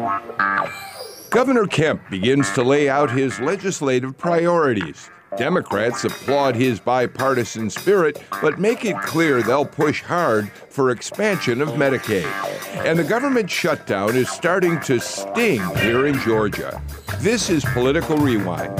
Governor Kemp begins to lay out his legislative priorities. Democrats applaud his bipartisan spirit, but make it clear they'll push hard for expansion of Medicaid. And the government shutdown is starting to sting here in Georgia. This is Political Rewind.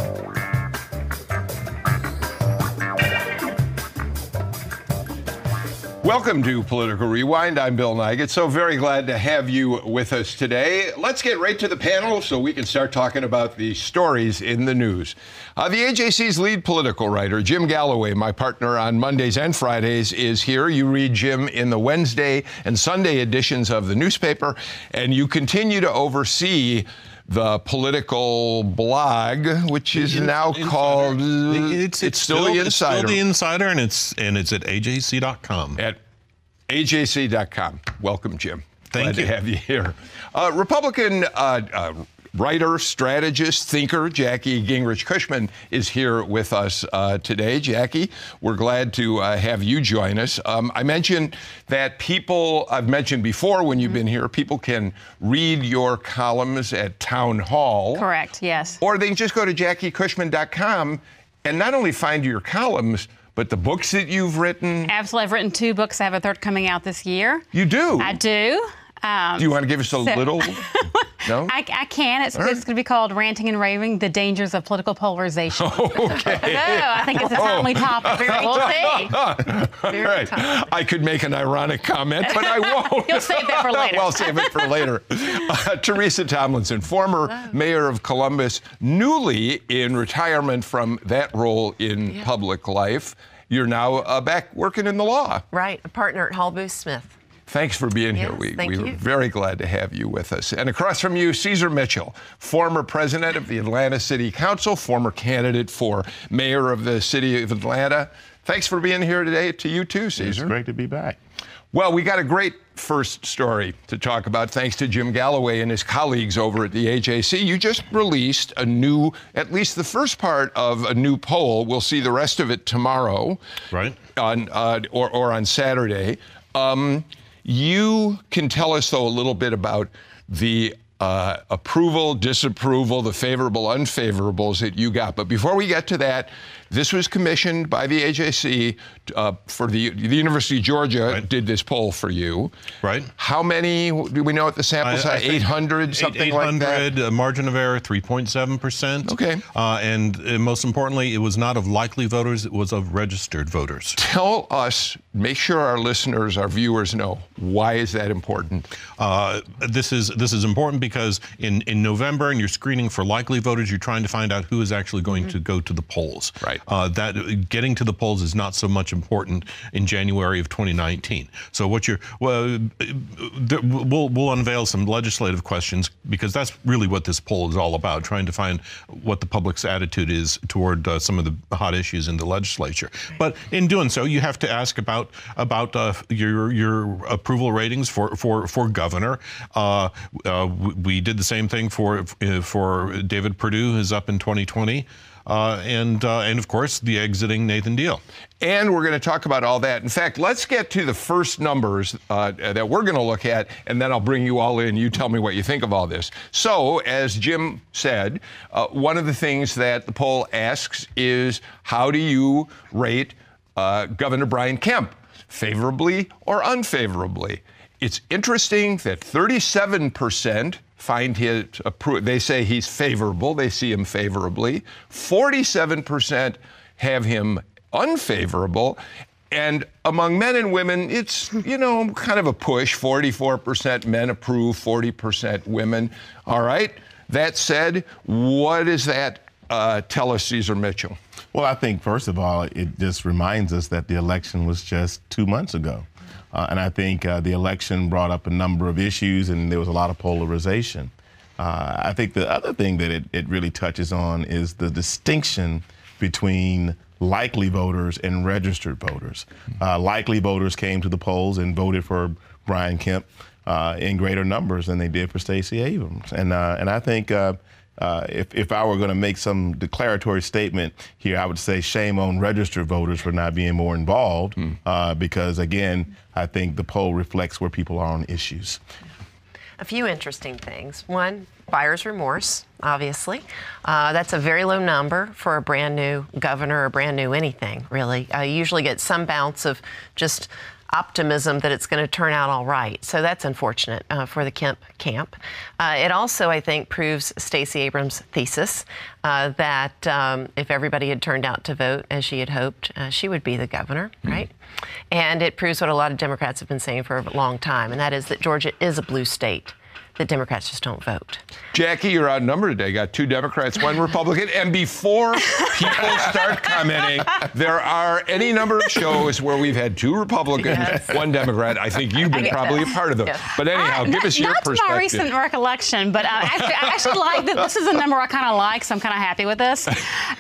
Welcome to Political Rewind. I'm Bill Nigut. So very glad to have you with us today. Let's get right to the panel so we can start talking about the stories in the news. The AJC's lead political writer, Jim Galloway, my partner on Mondays and Fridays, is here. You read Jim in the Wednesday and Sunday editions of the newspaper, and you continue to oversee the political blog, which is now called it's still the Insider. It's still the Insider, and it's at AJC.com. At AJC.com. Welcome, Jim. Thank you. Glad to have you here. Republican writer, strategist, thinker, Jackie Gingrich-Cushman is here with us today. Jackie, we're glad to have you join us. I mentioned that I've mentioned before when you've been here, people can read your columns at Town Hall. Correct, yes. Or they can just go to JackieCushman.com and not only find your columns, but the books that you've written. Absolutely. I've written 2 books. I have a third coming out this year. You do? I do. Do you want to give us a little? No? I can. It's going to be called Ranting and Raving, The Dangers of Political Polarization. Okay. So I think it's a timely topic. We'll see. All right. I could make an ironic comment, but I won't. You'll save that for later. Well, save it for later. Teresa Tomlinson, former mayor of Columbus, newly in retirement from that role in public life. You're now back working in the law. Right. A partner at Hall Booth Smith. Thanks for being here. We were very glad to have you with us. And across from you, Cesar Mitchell, former president of the Atlanta City Council, former candidate for mayor of the city of Atlanta. Thanks for being here today. To you too, Cesar. It's great to be back. Well, we got a great first story to talk about, thanks to Jim Galloway and his colleagues over at the AJC. You just released a new, at least the first part of a new poll. We'll see the rest of it tomorrow. Right. Or on Saturday. You can tell us, though, a little bit about the approval, disapproval, the favorable, unfavorables that you got. But before we get to that, this was commissioned by the AJC for the University of Georgia did this poll for you. Right. How many do we know at the sample size? 800, something like that? 800, margin of error, 3.7%. Okay. And most importantly, it was not of likely voters, it was of registered voters. Tell us, make sure our listeners, our viewers know, why is that important? This is important because in November, and you're screening for likely voters, you're trying to find out who is actually going to go to the polls. Right. That getting to the polls is not so much important in January of 2019. So we'll unveil some legislative questions because that's really what this poll is all about, trying to find what the public's attitude is toward some of the hot issues in the legislature. But in doing so, you have to ask about your approval ratings for governor. We did the same thing for David Perdue, who's up in 2020. And of course, the exiting Nathan Deal. And we're going to talk about all that. In fact, let's get to the first numbers that we're going to look at, and then I'll bring you all in. You tell me what you think of all this. So, as Jim said, one of the things that the poll asks is, how do you rate Governor Brian Kemp, favorably or unfavorably? It's interesting that 37% find they say he's favorable. They see him favorably. 47% have him unfavorable. And among men and women, it's, kind of a push. 44% men approve, 40% women. All right. That said, what does that tell us, Cesar Mitchell? Well, I think, first of all, it just reminds us that the election was just 2 months ago. And I think the election brought up a number of issues, and there was a lot of polarization. I think the other thing that it really touches on is the distinction between likely voters and registered voters. Likely voters came to the polls and voted for Brian Kemp in greater numbers than they did for Stacey Abrams. And I think if I were going to make some declaratory statement here, I would say shame on registered voters for not being more involved, because, again, I think the poll reflects where people are on issues. a few interesting things. One, buyer's remorse, obviously. That's a very low number for a brand new governor or brand new anything, really. You usually get some bounce of just optimism that it's going to turn out all right. So that's unfortunate for the Kemp camp. It also, I think, proves Stacey Abrams' thesis that if everybody had turned out to vote as she had hoped, she would be the governor, right? And it proves what a lot of Democrats have been saying for a long time, and that is that Georgia is a blue state, that Democrats just don't vote. Jackie, you're outnumbered today. Got 2 Democrats, 1 Republican. And before people start commenting, there are any number of shows where we've had 2 Republicans, 1 Democrat. I think you've been probably a part of them. Yes. But anyhow, give us your perspective. Not to my recent recollection, but I actually like this. This is a number I kind of like, so I'm kind of happy with this. So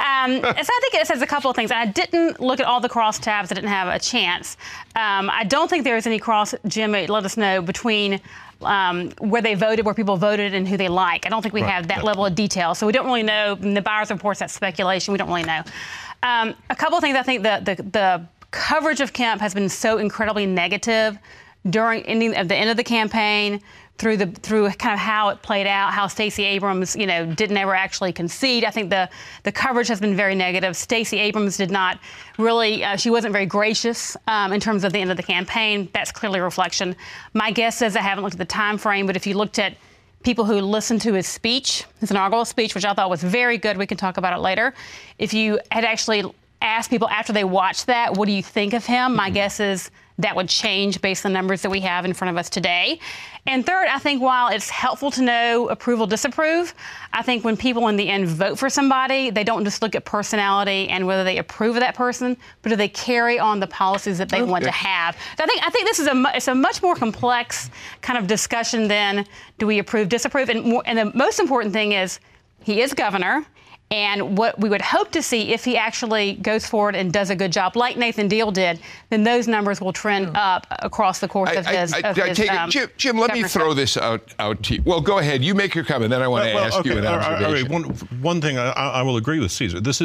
I think it says a couple of things. I didn't look at all the cross tabs. I didn't have a chance. I don't think there's any cross, Jim, let us know, between where they voted, where people voted, and who they like. I don't think we have that level of detail. So we don't really know. The buyer's reports, that's speculation. We don't really know. A couple of things. I think the coverage of Kemp has been so incredibly negative during the end of the campaign, through kind of how it played out, how Stacey Abrams, didn't ever actually concede. I think the coverage has been very negative. Stacey Abrams did not really, she wasn't very gracious in terms of the end of the campaign. That's clearly a reflection. My guess is, I haven't looked at the time frame, but if you looked at people who listened to his speech, his inaugural speech, which I thought was very good, we can talk about it later. If you had actually asked people after they watched that, what do you think of him? My guess is that would change based on the numbers that we have in front of us today. And third, I think while it's helpful to know approval, disapprove, I think when people in the end vote for somebody, they don't just look at personality and whether they approve of that person, but do they carry on the policies that they want to have. So I think this is it's a much more complex kind of discussion than do we approve, disapprove. And the most important thing is he is governor. And what we would hope to see, if he actually goes forward and does a good job, like Nathan Deal did, then those numbers will trend up across the course of his. Jim, let me throw this out to you. Well, go ahead. You make your comment, then I want to ask you an observation. All right. One thing I will agree with Caesar. This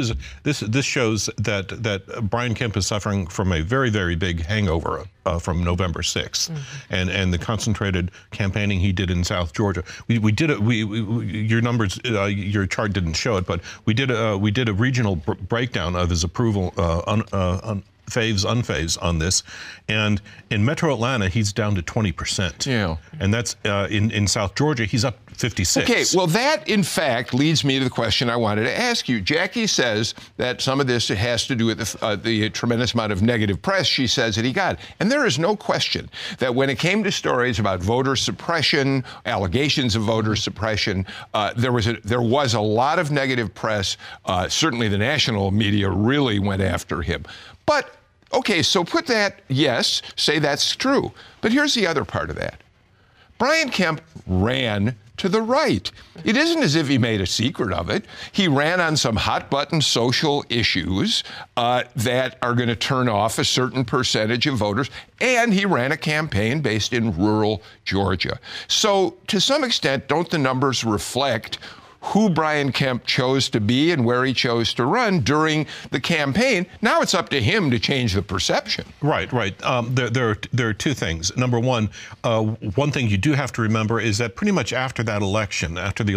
shows that Brian Kemp is suffering from a very, very big hangover from November 6th, and the concentrated campaigning he did in South Georgia. We did it. Your numbers, your chart didn't show it, but we did a regional breakdown of his approval, faves, unfaves on this, and in Metro Atlanta he's down to 20%. Yeah, and that's in South Georgia he's up 56. Okay, well that in fact leads me to the question I wanted to ask you. Jackie says that some of this has to do with the tremendous amount of negative press she says that he got, and there is no question that when it came to stories about voter suppression, allegations of voter suppression, there was a lot of negative press. Certainly the national media really went after him. But, okay, so put that, yes, say that's true. But here's the other part of that. Brian Kemp ran to the right. It isn't as if he made a secret of it. He ran on some hot-button social issues that are going to turn off a certain percentage of voters, and he ran a campaign based in rural Georgia. So, to some extent, don't the numbers reflect who Brian Kemp chose to be and where he chose to run during the campaign? Now it's up to him to change the perception. Right. There are 2 things. Number one thing you do have to remember is that pretty much after the election,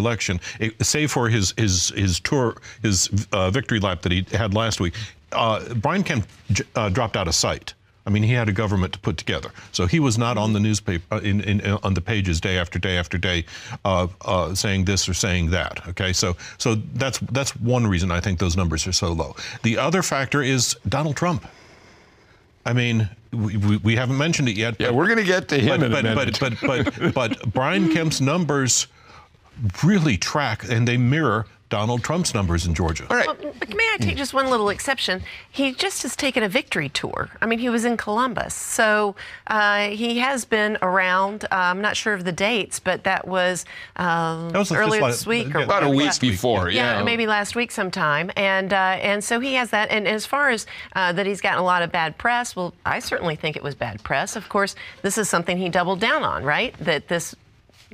save for his tour, his victory lap that he had last week, Brian Kemp dropped out of sight. I mean, he had a government to put together, so he was not on the newspaper on the pages day after day after day, saying this or saying that. Okay, so that's one reason I think those numbers are so low. The other factor is Donald Trump. I mean, we haven't mentioned it yet. Yeah, we're going to get to him in a minute. But Brian Kemp's numbers really track and they mirror Donald Trump's numbers in Georgia. All right. Well, but may I take just one little exception? He just has taken a victory tour. I mean, he was in Columbus. So he has been around. I'm not sure of the dates, but that was earlier this week. Or about a week before, yeah. Maybe last week sometime. And so he has that. And as far as that he's gotten a lot of bad press, well, I certainly think it was bad press. Of course, this is something he doubled down on, right? That this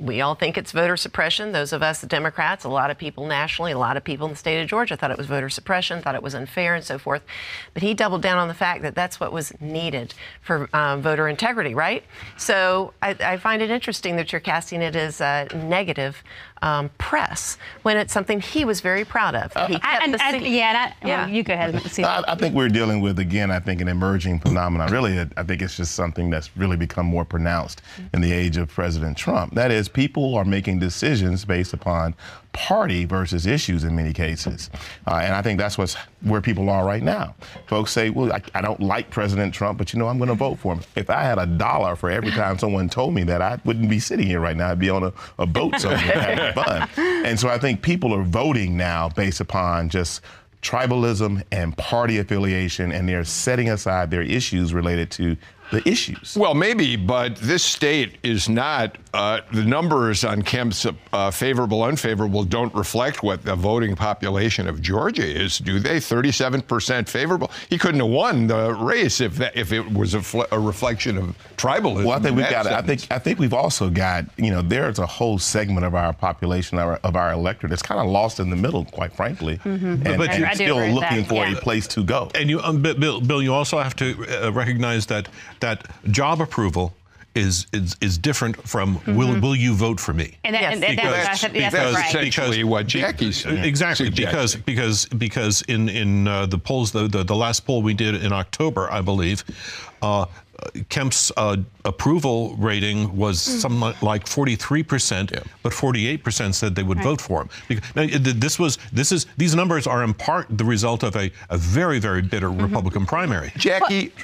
we all think it's voter suppression. Those of us, the Democrats, a lot of people nationally, a lot of people in the state of Georgia thought it was voter suppression, thought it was unfair and so forth. But he doubled down on the fact that that's what was needed for voter integrity, right? So I find it interesting that you're casting it as negative press when it's something he was very proud of. He kept the seat. Well, you go ahead and see. I think we're dealing with, again, I think an emerging phenomenon. Really, I think it's just something that's really become more pronounced in the age of President Trump. That is, people are making decisions based upon party versus issues in many cases. And I think that's where people are right now. Folks say, well, I don't like President Trump, but I'm going to vote for him. If I had $1 for every time someone told me that, I wouldn't be sitting here right now. I'd be on a boat somewhere having fun. And so I think people are voting now based upon just tribalism and party affiliation, and they're setting aside their issues related to the issues. Well, maybe, but this state is not, the numbers on Kemp's favorable, unfavorable don't reflect what the voting population of Georgia is, do they? 37% favorable. He couldn't have won the race if it was a reflection of tribalism. Well, I think we've also got, there's a whole segment of our population, of our electorate, that's kind of lost in the middle, quite frankly, and still looking for a place to go. And you, Bill, you also have to recognize that job approval is different from will you vote for me? And that's essentially what Jackie's exactly because in the polls, the last poll we did in October, I believe, Kemp's approval rating was something like 43%, but 48% said they would vote for him. Now, these numbers are in part the result of a very, very bitter Republican primary. Jackie,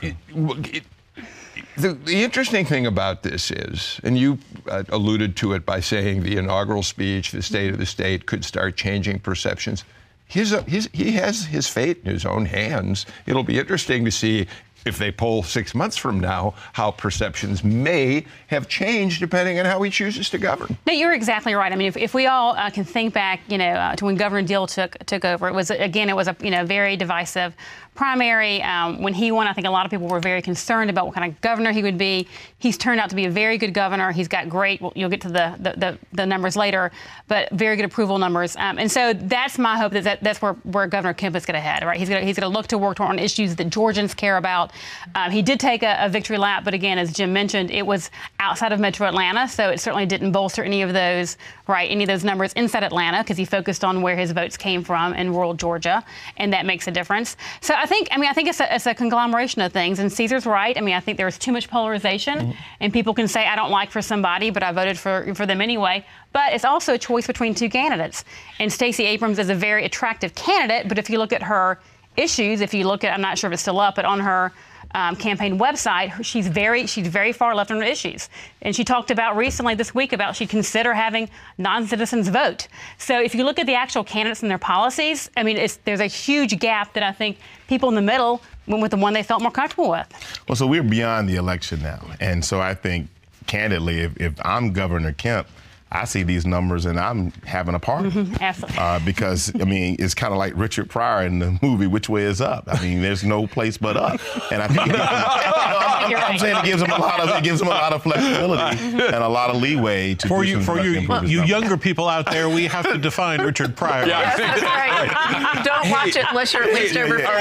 the interesting thing about this is, and you alluded to it by saying the inaugural speech, the State of the State, could start changing perceptions. He has his fate in his own hands. It'll be interesting to see if they poll 6 months from now, how perceptions may have changed depending on how he chooses to govern. No, you're exactly right. I mean, if we all can think back, to when Governor Deal took over, it was a very divisive primary. When he won, I think a lot of people were very concerned about what kind of governor he would be. He's turned out to be a very good governor. He's got great, you'll get to the numbers later, but very good approval numbers. And so that's my hope that's where Governor Kemp is going to head, right? He's going to look to work on issues that Georgians care about. He did take a victory lap, but again, as Jim mentioned, it was outside of Metro Atlanta, so it certainly didn't bolster any of those numbers inside Atlanta, because he focused on where his votes came from in rural Georgia, and that makes a difference. So I think it's a conglomeration of things, and Caesar's right. I think there's too much polarization, and people can say, I don't like for somebody, but I voted for them anyway. But it's also a choice between two candidates, and Stacey Abrams is a very attractive candidate, but if you look at her issues, I'm not sure if it's still up, but on her campaign website, she's very far left on her issues. And she talked about recently this week about she'd consider having non-citizens vote. So if you look at the actual candidates and their policies, there's a huge gap that I think people in the middle went with the one they felt more comfortable with. Well, so we're beyond the election now. And so I think, candidly, if I'm Governor Kemp, I see these numbers and I'm having a party. Absolutely. Because, it's kind of like Richard Pryor in the movie Which Way Is Up? There's no place but up. And I think I'm saying it gives him a lot of flexibility and a lot of leeway to for you younger people out there, we have to define Richard Pryor. Yes, that's right. Don't watch it unless you're at least over 50.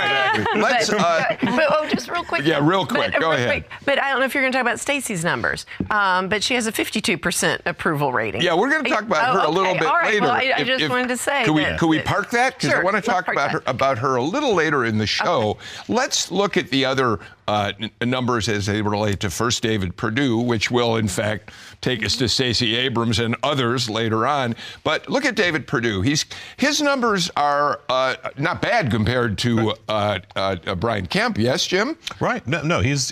Let's just real quick. Yeah, real quick. Go ahead. But I don't know if you're going to talk about Stacey's numbers, but she has a 52% approval rating. Yeah, we're going to talk about her a little bit later. Well, I just wanted to say. Could we park that? Because I want to talk about her a little later in the show. Okay. Let's look at the other numbers as they relate to first David Perdue, which will, in fact, take us to Stacey Abrams and others later on. But look at David Perdue. His numbers are not bad compared to Brian Kemp. Yes, Jim? Right. No, he's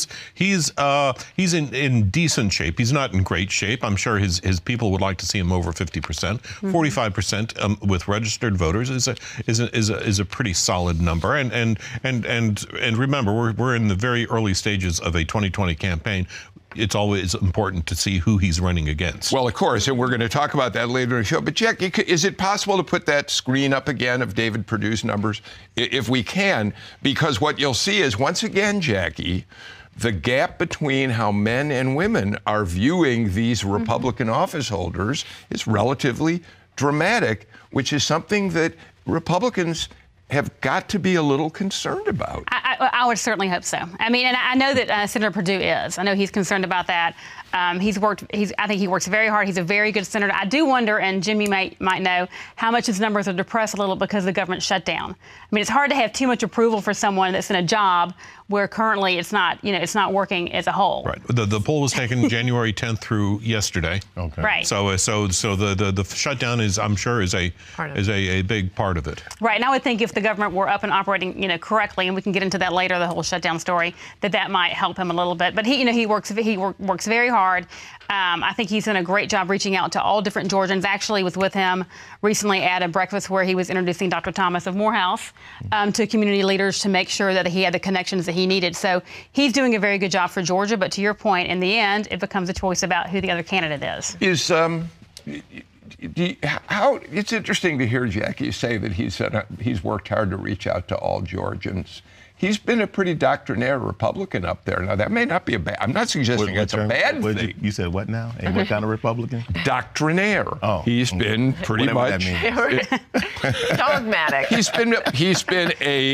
in decent shape. He's not in great shape. I'm sure his people would like to see him over 50%. 45% with registered voters is a pretty solid number. And remember, we're in the very early stages of a 2020 campaign. It's always important to see who he's running against. Well, of course, and we're going to talk about that later in the show. But, Jack, is it possible to put that screen up again of David Perdue's numbers? If we can, because what you'll see is, once again, Jackie, the gap between how men and women are viewing these Republican office holders is relatively dramatic, which is something that Republicans have got to be a little concerned about. I would certainly hope so. I mean, and I know that Senator Perdue is. I know he's concerned about that. I think he works very hard. He's a very good senator. I do wonder, and Jimmy might know, how much his numbers are depressed a little because of the government shutdown. I mean, it's hard to have too much approval for someone that's in a job where currently it's not working as a whole. Right. The poll was taken January 10th through yesterday. Okay. Right. So the shutdown is, I'm sure, is a big part of it. Right. And I would think if the government were up and operating, correctly, and we can get into that later, the whole shutdown story, that might help him a little bit. But he works very hard. I think he's done a great job reaching out to all different Georgians. Actually, was with him recently at a breakfast where he was introducing Dr. Thomas of Morehouse to community leaders to make sure that he had the connections that he needed. So he's doing a very good job for Georgia. But to your point, in the end, it becomes a choice about who the other candidate is. It's interesting to hear Jackie say that he's worked hard to reach out to all Georgians. He's been a pretty doctrinaire Republican up there. Now, that may not be a bad... I'm not suggesting it's a bad thing. You said what now? And what kind of Republican? Doctrinaire. Oh. He's been pretty much... Dogmatic. He's been a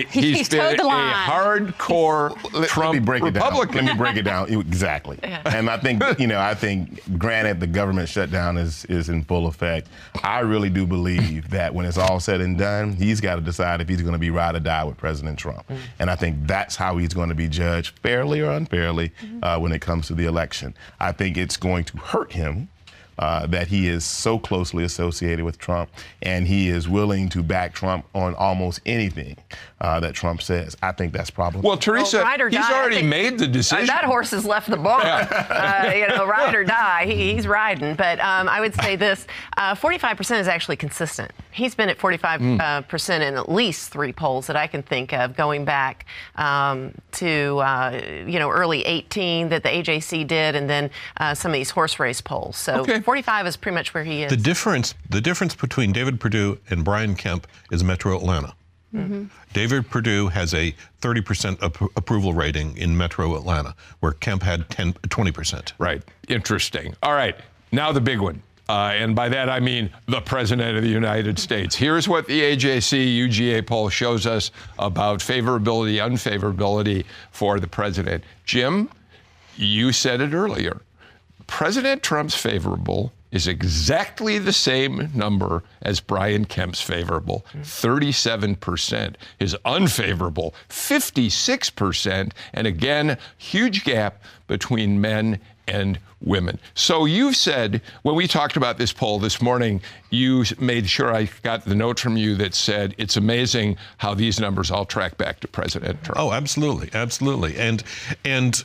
hardcore Trump Republican. Let me break it down. Exactly. Yeah. And I think, granted, the government shutdown is in full effect. I really do believe that when it's all said and done, he's got to decide if he's going to be ride or die with President Trump. And I think that's how he's going to be judged, fairly or unfairly, when it comes to the election. I think it's going to hurt him that he is so closely associated with Trump, and he is willing to back Trump on almost anything that Trump says. I think that's problematic. Well, Teresa, he's already made the decision. That horse has left the barn. Ride or die, he's riding. But I would say this, 45% is actually consistent. He's been at 45% in at least 3 polls that I can think of, going back to early 18 that the AJC did, and then some of these horse race polls. So 45 is pretty much where he is. The difference between David Perdue and Brian Kemp is Metro Atlanta. David Perdue has a 30% approval rating in Metro Atlanta, where Kemp had 20%. Right. Interesting. All right. Now the big one. And by that, I mean the President of the United States. Here's what the AJC UGA poll shows us about favorability, unfavorability for the president. Jim, you said it earlier. President Trump's favorable is exactly the same number as Brian Kemp's favorable, 37%. His unfavorable, 56%. And again, huge gap between men and women. So you've said, when we talked about this poll this morning, you made sure I got the note from you that said it's amazing how these numbers all track back to President Trump. Oh, absolutely, absolutely. And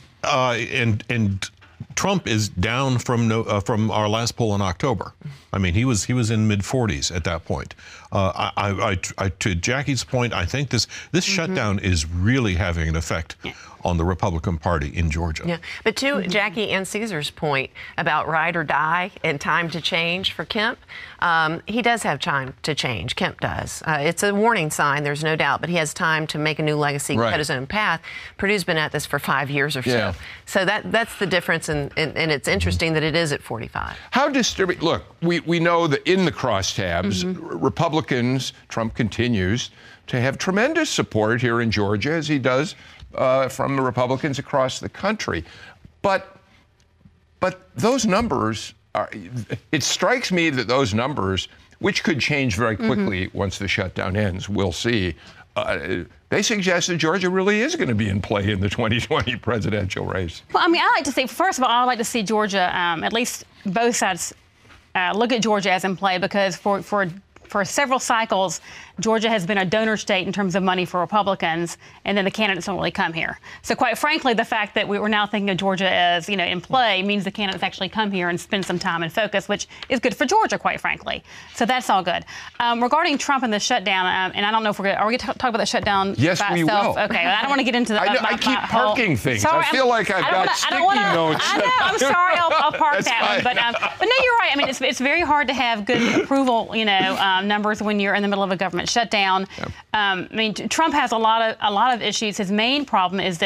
Trump is down from our last poll in October. I mean, he was in mid-40s at that point. To Jackie's point, I think this shutdown is really having an effect on the Republican Party in Georgia. Yeah, but to Jackie and Caesar's point about ride or die and time to change for Kemp, he does have time to change. Kemp does. It's a warning sign, there's no doubt, but he has time to make a new legacy, cut his own path. Perdue's been at this for 5 years or so. So that's the difference, and it's interesting that it is at 45. How disturbing. Look, we know that in the crosstabs, Republicans, Trump continues to have tremendous support here in Georgia, as he does from the Republicans across the country. But those numbers it strikes me that those numbers, which could change very quickly once the shutdown ends, we'll see, they suggest that Georgia really is going to be in play in the 2020 presidential race. Well, I mean, I like to say, first of all, I like to see Georgia, at least both sides, look at Georgia as in play, because for several cycles, Georgia has been a donor state in terms of money for Republicans, and then the candidates don't really come here. So quite frankly, the fact that we're now thinking of Georgia as, in play means the candidates actually come here and spend some time and focus, which is good for Georgia, quite frankly. So that's all good. Regarding Trump and the shutdown, and I don't know if are we talk about the shutdown yes, by we itself? will. Okay, I don't want to get into that. I keep parking things. Sorry, I feel like I've got sticky notes. I know, I'm sorry, I'll park that one. But no, you're right. I mean, it's very hard to have good approval, numbers when you're in the middle of a government shutdown. Yep. I mean, Trump has a lot of issues. His main problem is that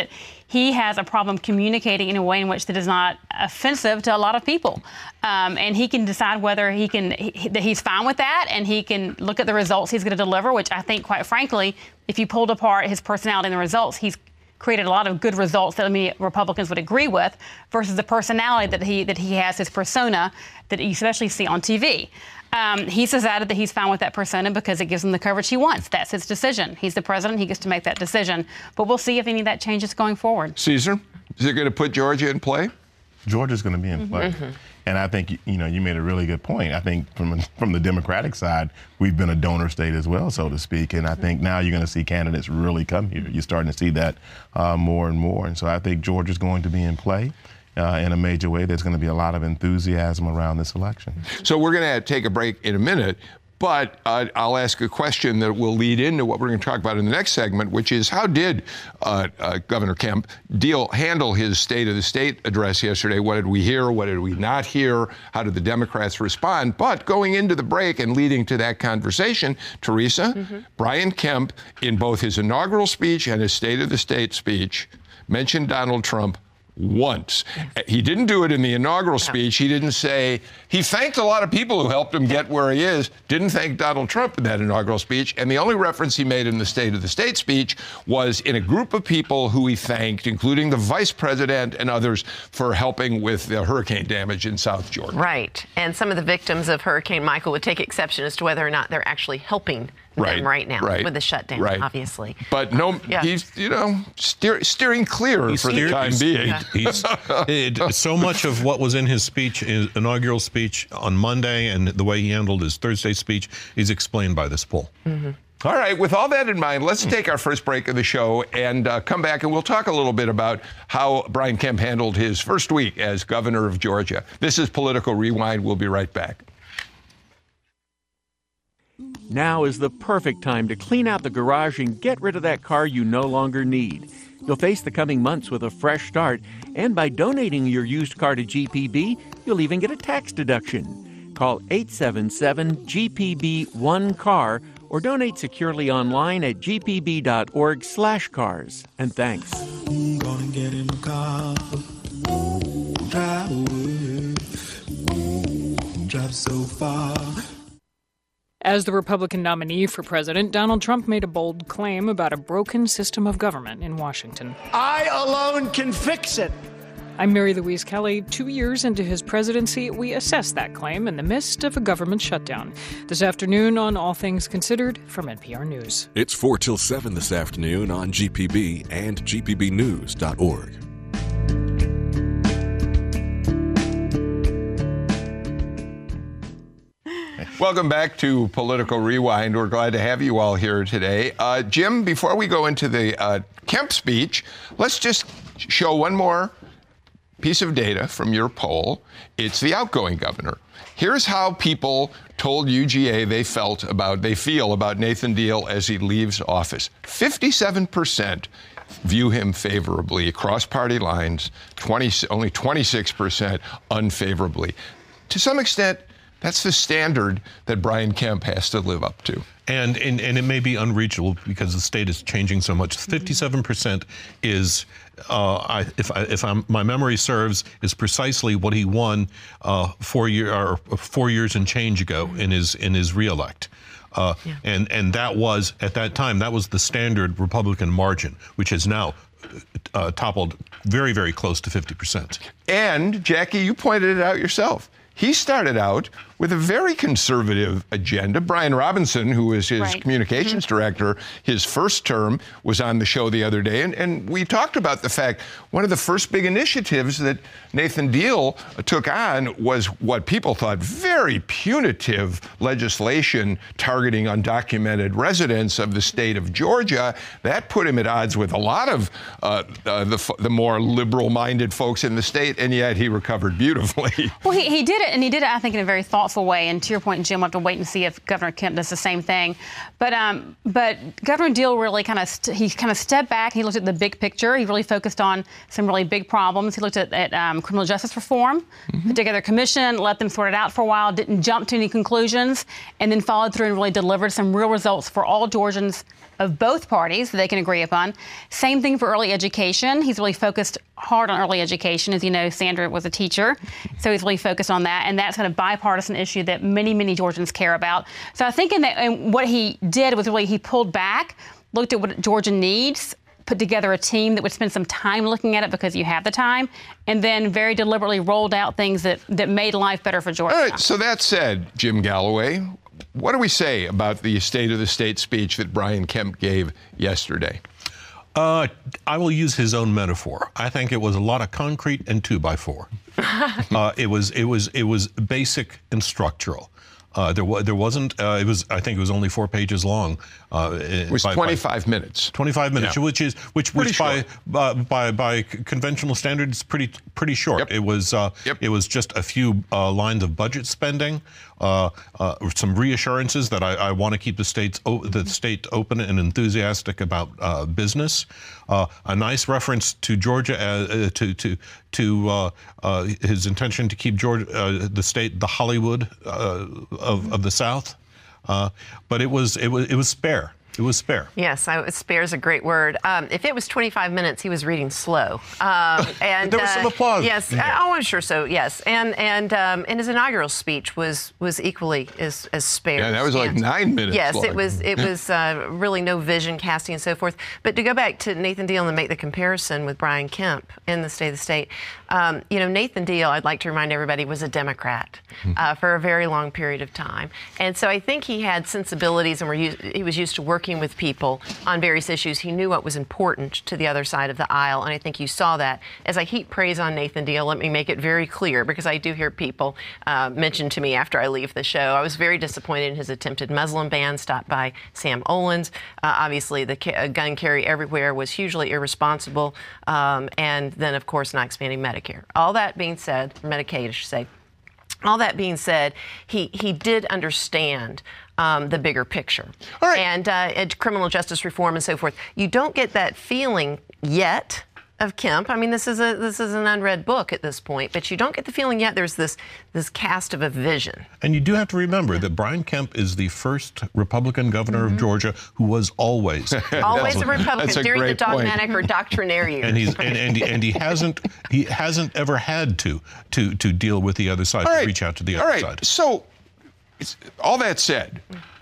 he has a problem communicating in a way in which that is not offensive to a lot of people. And he can decide whether that he's fine with that, and he can look at the results he's going to deliver, which I think, quite frankly, if you pulled apart his personality and the results, he's created a lot of good results that many Republicans would agree with, versus the personality that he has, his persona that you especially see on TV. He's decided that he's fine with that persona because it gives him the coverage he wants. That's his decision. He's the president. He gets to make that decision. But we'll see if any of that changes going forward. Caesar, is it going to put Georgia in play? Georgia's going to be in play. And I think, you made a really good point. I think from the Democratic side, we've been a donor state as well, so to speak. And I think now you're going to see candidates really come here. You're starting to see that more and more. And so I think Georgia's going to be in play. In a major way. There's going to be a lot of enthusiasm around this election. So we're going to take a break in a minute, but I'll ask a question that will lead into what we're going to talk about in the next segment, which is how did Governor Kemp handle his State of the State address yesterday? What did we hear? What did we not hear? How did the Democrats respond? But going into the break and leading to that conversation, Teresa, Brian Kemp, in both his inaugural speech and his State of the State speech, mentioned Donald Trump once. He didn't do it in the inaugural speech. He didn't say, he thanked a lot of people who helped him get where he is, didn't thank Donald Trump in that inaugural speech. And the only reference he made in the State of the State speech was in a group of people who he thanked, including the vice president and others, for helping with the hurricane damage in South Georgia. Right. And some of the victims of Hurricane Michael would take exception as to whether or not they're actually helping them right now with the shutdown, obviously. But he's, steering clear for the time being. So much of what was in his speech, his inaugural speech on Monday, and the way he handled his Thursday speech is explained by this poll. All right, with all that in mind, let's take our first break of the show and come back, and we'll talk a little bit about how Brian Kemp handled his first week as governor of Georgia. This is Political Rewind. We'll be right back. Now is the perfect time to clean out the garage and get rid of that car you no longer need. You'll face the coming months with a fresh start, and by donating your used car to GPB, you'll even get a tax deduction. Call 877-GPB-1CAR or donate securely online at gpb.org/cars. And thanks. I'm gonna get in the car, drive away, drive so far. As the Republican nominee for president, Donald Trump made a bold claim about a broken system of government in Washington. I alone can fix it. I'm Mary Louise Kelly. 2 years into his presidency, we assess that claim in the midst of a government shutdown. This afternoon on All Things Considered from NPR News. It's 4 till 7 this afternoon on GPB and gpbnews.org. Welcome back to Political Rewind. We're glad to have you all here today. Jim, before we go into the Kemp speech, let's just show one more piece of data from your poll. It's the outgoing governor. Here's how people told UGA they feel about Nathan Deal as he leaves office. 57% view him favorably across party lines, only 26% unfavorably. To some extent, that's the standard that Brian Kemp has to live up to. And it may be unreachable because the state is changing so much. 57% is, if my memory serves, is precisely what he won 4 years and change ago in his reelect. And that was, at that time, that was the standard Republican margin, which has now toppled very, very close to 50%. And, Jackie, you pointed it out yourself. He started out with a very conservative agenda. Brian Robinson, who was his communications director, his first term, was on the show the other day. And we talked about the fact one of the first big initiatives that Nathan Deal took on was what people thought very punitive legislation targeting undocumented residents of the state of Georgia. That put him at odds with a lot of the more liberal-minded folks in the state, and yet he recovered beautifily. Well, he did it, and he did it, I think, in a very thoughtful way. And to your point, Jim, we'll have to wait and see if Governor Kemp does the same thing. But Governor Deal really kind of stepped back. He looked at the big picture. He really focused on some really big problems. He looked at criminal justice reform, put together a commission, let them sort it out for a while, didn't jump to any conclusions, and then followed through and really delivered some real results for all Georgians of both parties that they can agree upon. Same thing for early education. He's really focused hard on early education. As you know, Sandra was a teacher, so he's really focused on that, and that's kind of bipartisan issue that many, many Georgians care about. So I think and what he did was really he pulled back, looked at what Georgia needs, put together a team that would spend some time looking at it because you have the time, and then very deliberately rolled out things that made life better for Georgia. All right, so that said, Jim Galloway, what do we say about the State of the State speech that Brian Kemp gave yesterday? I will use his own metaphor. I think it was a lot of concrete and 2x4. It was basic and structural. There wasn't. I think it was only 4 pages long. It was 25 minutes. 25 minutes, Yeah. which by conventional standards, pretty short. Yep. It was just a few lines of budget spending, some reassurances that I want to keep the state open and enthusiastic about business. A nice reference to Georgia to his intention to keep Georgia, the state, the Hollywood of the South. But it was spare. It was spare. Yes, spare is a great word. If it was 25 minutes, he was reading slow. And there was some applause. Yes, I'm sure so. Yes, and his inaugural speech was equally as spare. Yeah, that was like 9 minutes. Yes, long. it was really no vision casting and so forth. But to go back to Nathan Deal and make the comparison with Brian Kemp in the State of the State, Nathan Deal, I'd like to remind everybody, was a Democrat for a very long period of time, and so I think he had sensibilities, and he was used to working with people on various issues. He knew what was important to the other side of the aisle, and I think you saw that. As I heap praise on Nathan Deal, let me make it very clear, because I do hear people mention to me after I leave the show, I was very disappointed in his attempted Muslim ban stopped by Sam Olens. Obviously, the gun carry everywhere was hugely irresponsible, and then, of course, not expanding Medicare. All that being said, Medicaid, I should say, all that being said, he did understand the bigger picture. All right. And criminal justice reform and so forth. You don't get that feeling yet of Kemp. I mean, this is an unread book at this point, but you don't get the feeling yet there's this cast of a vision. And you do have to remember that Brian Kemp is the first Republican governor of Georgia who was always always a Republican That's a during the great point. dogmatic or doctrinaire years. And he hasn't ever had to deal with the other side, to reach out to the other side. So, all that said,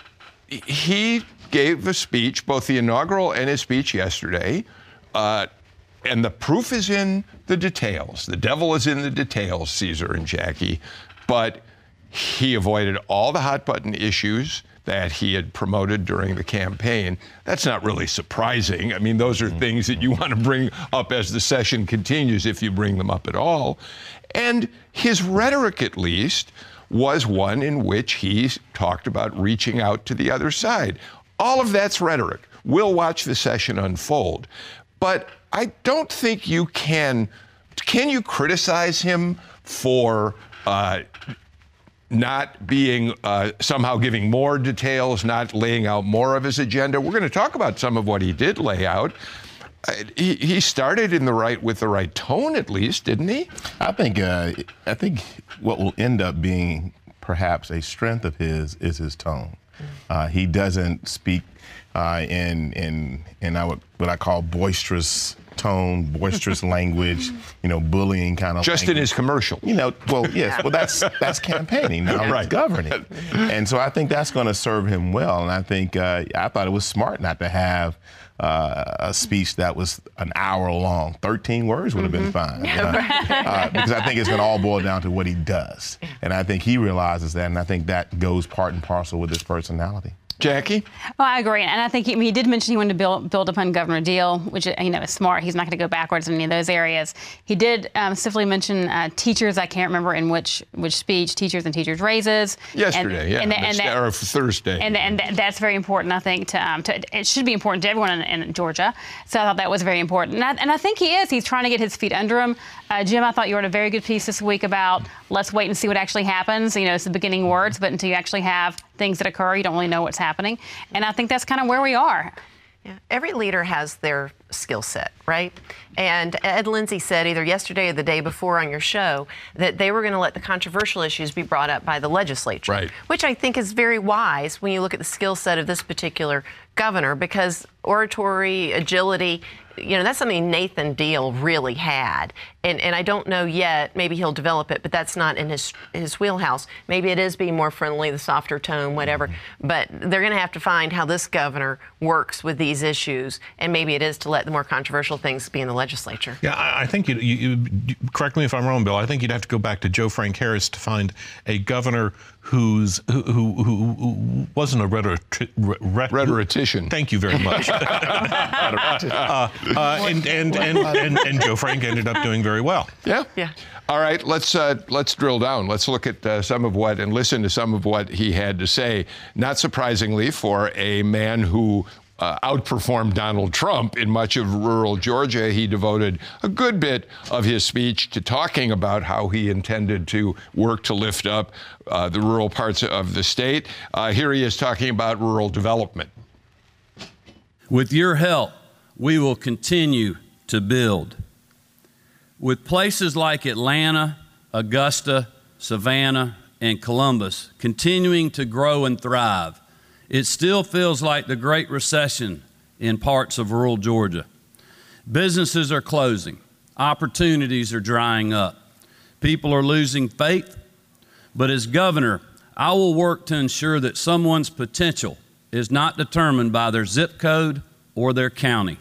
he gave a speech, both the inaugural and his speech yesterday, and the proof is in the details. The devil is in the details, Caesar and Jackie. But he avoided all the hot button issues that he had promoted during the campaign. That's not really surprising. I mean, those are things that you want to bring up as the session continues, if you bring them up at all. And his rhetoric, at least, was one in which he talked about reaching out to the other side. All of that's rhetoric. We'll watch the session unfold. But I don't think you can you criticize him for not being somehow giving more details, not laying out more of his agenda? We're going to talk about some of what he did lay out. He started with the right tone, at least, didn't he? I think what will end up being perhaps a strength of his is his tone. He doesn't speak in what I call boisterous tone, boisterous language, bullying kind of. Just language. In his commercial. Well, yes. Well, that's campaigning. Now it's governing, and so I think that's going to serve him well. And I think I thought it was smart not to have a speech that was an hour long. 13 words would have been fine. Because I think it's going to all boil down to what he does. And I think he realizes that, and I think that goes part and parcel with his personality. Jackie? Well, I agree. And I think he did mention he wanted to build upon Governor Deal, which, is smart. He's not going to go backwards in any of those areas. He did specifically mention teachers. I can't remember in which speech, teachers and teachers' raises. Yesterday, or Thursday. And that's very important, I think, it should be important to everyone in Georgia. So I thought that was very important. And I think he is. He's trying to get his feet under him. Jim, I thought you wrote a very good piece this week about let's wait and see what actually happens. It's the beginning words, but until you actually have things that occur, you don't really know what's happening. And I think that's kind of where we are. Yeah. Every leader has their skill set, right? And Ed Lindsay said either yesterday or the day before on your show that they were going to let the controversial issues be brought up by the legislature, right, which I think is very wise when you look at the skill set of this particular governor, because oratory, agility, that's something Nathan Deal really had. And I don't know yet, maybe he'll develop it, but that's not in his wheelhouse. Maybe it is being more friendly, the softer tone, whatever. But they're going to have to find how this governor works with these issues, and maybe it is to let the more controversial things be in the legislature. Yeah, I think you correct me if I'm wrong, Bill. I think you'd have to go back to Joe Frank Harris to find a governor who wasn't a rhetorician. Thank you very much. And Joe Frank ended up doing very well. Yeah. Yeah. All right, let's drill down. Let's look at some of what and listen to some of what he had to say. Not surprisingly, for a man who outperformed Donald Trump in much of rural Georgia, he devoted a good bit of his speech to talking about how he intended to work to lift up the rural parts of the state. Here he is talking about rural development. With your help, we will continue to build. With places like Atlanta, Augusta, Savannah, and Columbus continuing to grow and thrive, it still feels like the Great Recession in parts of rural Georgia. Businesses are closing. Opportunities are drying up. People are losing faith. But as governor, I will work to ensure that someone's potential is not determined by their zip code or their county.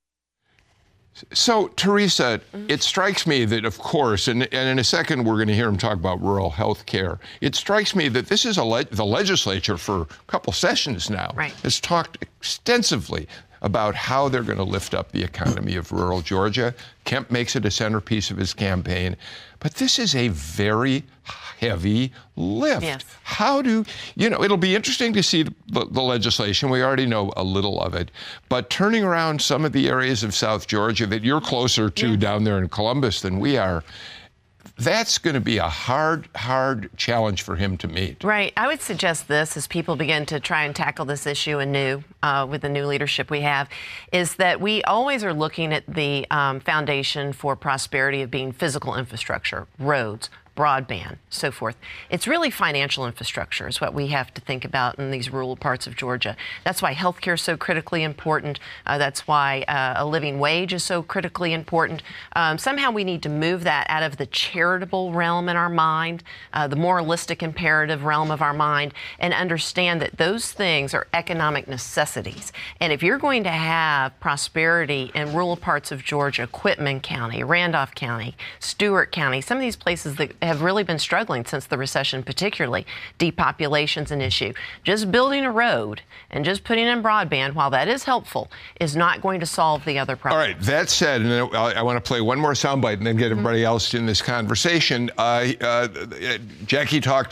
So, Teresa, it strikes me that, of course, and in a second we're going to hear him talk about rural health care, it strikes me that this is the legislature for a couple sessions now has talked extensively about how they're going to lift up the economy of rural Georgia. Kemp makes it a centerpiece of his campaign. But this is a very heavy lift. Yes. How do, it'll be interesting to see the legislation. We already know a little of it. But turning around some of the areas of South Georgia that you're closer to down there in Columbus than we are, that's going to be a hard challenge for him to meet. Right. I would suggest this as people begin to try and tackle this issue anew with the new leadership we have, is that we always are looking at the foundation for prosperity of being physical infrastructure, roads, broadband, so forth. It's really financial infrastructure is what we have to think about in these rural parts of Georgia. That's why healthcare is so critically important. That's why a living wage is so critically important. Somehow we need to move that out of the charitable realm in our mind, the moralistic imperative realm of our mind, and understand that those things are economic necessities. And if you're going to have prosperity in rural parts of Georgia, Quitman County, Randolph County, Stewart County, some of these places that have really been struggling since the recession, particularly depopulation's an issue. Just building a road and just putting in broadband, while that is helpful, is not going to solve the other problems. All right, that said, and I want to play one more soundbite and then get everybody else in this conversation. Teresa talked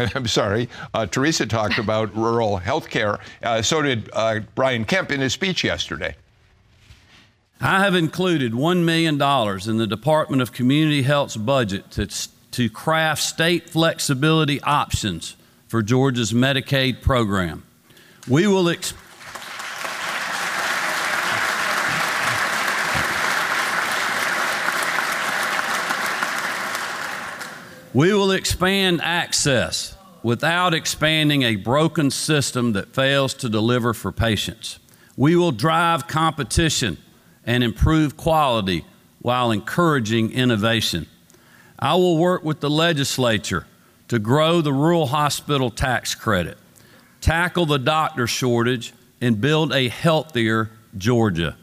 about rural health care. So did Brian Kemp in his speech yesterday. I have included $1 million in the Department of Community Health's budget to craft state flexibility options for Georgia's Medicaid program. We will expand access without expanding a broken system that fails to deliver for patients. We will drive competition and improve quality while encouraging innovation. I will work with the legislature to grow the rural hospital tax credit, tackle the doctor shortage, and build a healthier Georgia.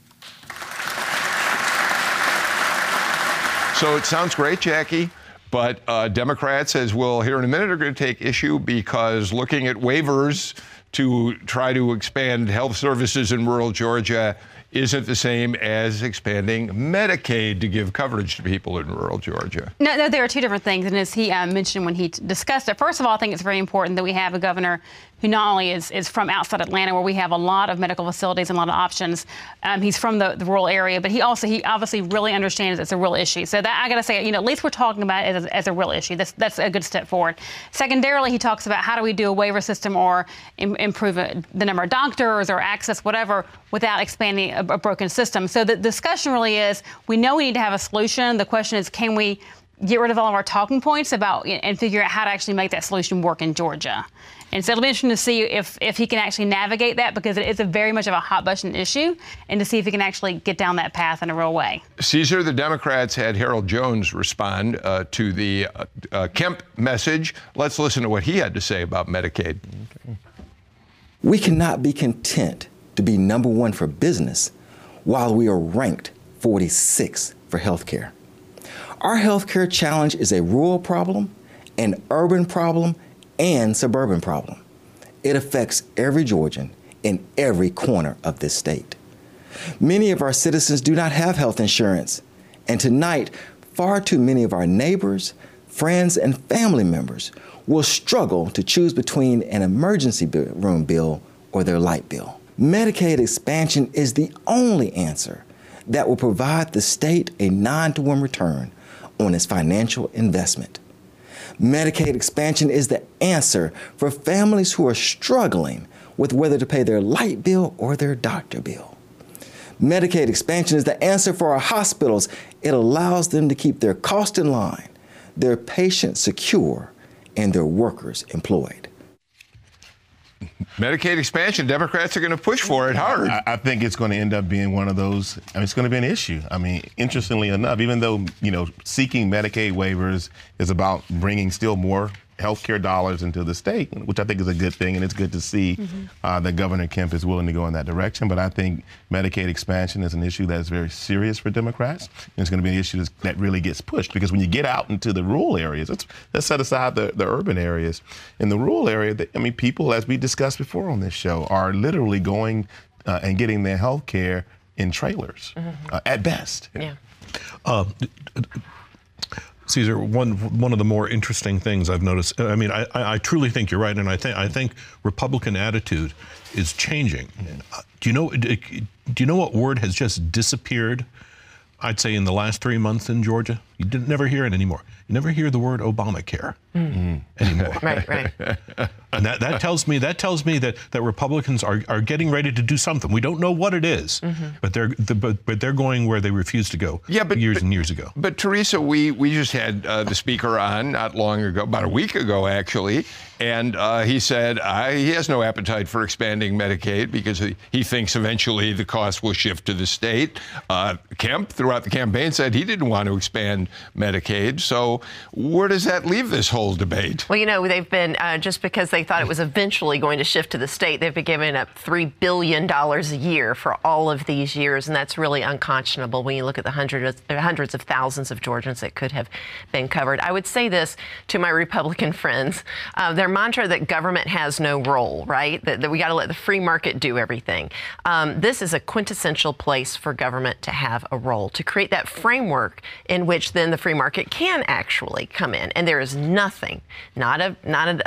So it sounds great, Jackie, but Democrats, as we'll hear in a minute, are going to take issue because looking at waivers to try to expand health services in rural Georgia isn't the same as expanding Medicaid to give coverage to people in rural Georgia. No, there are two different things. And as he mentioned when he discussed it, first of all, I think it's very important that we have a governor who not only is from outside Atlanta, where we have a lot of medical facilities and a lot of options. He's from the rural area, but he obviously really understands it's a real issue. So that I got to say, at least we're talking about it as a real issue. That's a good step forward. Secondarily, he talks about how do we do a waiver system or improve the number of doctors or access, whatever, without expanding a broken system. So the discussion really is, we know we need to have a solution. The question is, can we get rid of all of our talking points and figure out how to actually make that solution work in Georgia? And so it'll be interesting to see if he can actually navigate that, because it is very much of a hot button issue, and to see if he can actually get down that path in a real way. Caesar, the Democrats had Harold Jones respond to the Kemp message. Let's listen to what he had to say about Medicaid. We cannot be content to be number one for business while we are ranked 46 for healthcare. Our healthcare challenge is a rural problem, an urban problem, and suburban problem. It affects every Georgian in every corner of this state. Many of our citizens do not have health insurance, and tonight, far too many of our neighbors, friends, and family members will struggle to choose between an emergency room bill or their light bill. Medicaid expansion is the only answer that will provide the state a 9-to-1 return on its financial investment. Medicaid expansion is the answer for families who are struggling with whether to pay their light bill or their doctor bill. Medicaid expansion is the answer for our hospitals. It allows them to keep their costs in line, their patients secure, and their workers employed. Medicaid expansion, Democrats are going to push for it hard. I think it's going to end up being one of those, it's going to be an issue. Interestingly enough, even though, seeking Medicaid waivers is about bringing still more healthcare dollars into the state, which I think is a good thing, and it's good to see that Governor Kemp is willing to go in that direction. But I think Medicaid expansion is an issue that is very serious for Democrats, and it's going to be an issue that really gets pushed, because when you get out into the rural areas, let's set aside the urban areas. In the rural area, people, as we discussed before on this show, are literally going and getting their health care in trailers, at best. Yeah. Caesar, one of the more interesting things I've noticed, I truly think you're right, and I think Republican attitude is changing. Do you know what word has just disappeared, I'd say, in the last 3 months in Georgia? You never hear it anymore. You never hear the word Obamacare anymore. Right. And that tells me that Republicans are getting ready to do something. We don't know what it is, but they're going where they refused to go years and years ago. But Teresa, we just had the speaker on not long ago, about a week ago actually, and he said he has no appetite for expanding Medicaid because he thinks eventually the cost will shift to the state. Kemp, throughout the campaign, said he didn't want to expand Medicaid. So where does that leave this whole debate? Well, they've been, just because they thought it was eventually going to shift to the state, they've been giving up $3 billion a year for all of these years, and that's really unconscionable when you look at the hundreds of thousands of Georgians that could have been covered. I would say this to my Republican friends, their mantra that government has no role, right? That we got to let the free market do everything. This is a quintessential place for government to have a role, to create that framework in which then the free market can actually come in. And there is nothing, not an